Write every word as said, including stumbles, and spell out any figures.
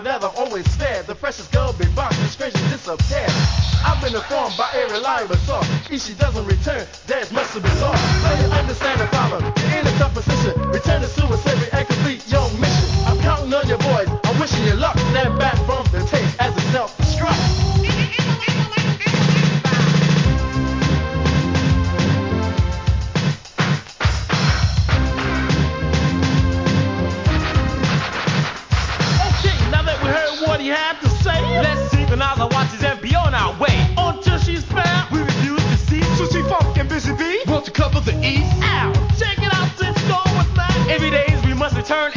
that I've always feared. The freshest girl been boxed and strangely disappeared. I've been informed by a reliable source. If she doesn't return, there's must have been lost. So you understand the problem. You're in a tough position. Return to suicide and complete your mission. I'm counting on your boys. I'm wishing you luck. Stand back from the tape as a self-destruct. What he had to say. Let's synchronize our watches and be on our way. Until she's found, we refuse to see. So she funkin' busy bee. Want to cover the east. Ow, check it out, since going with man. Every day we must return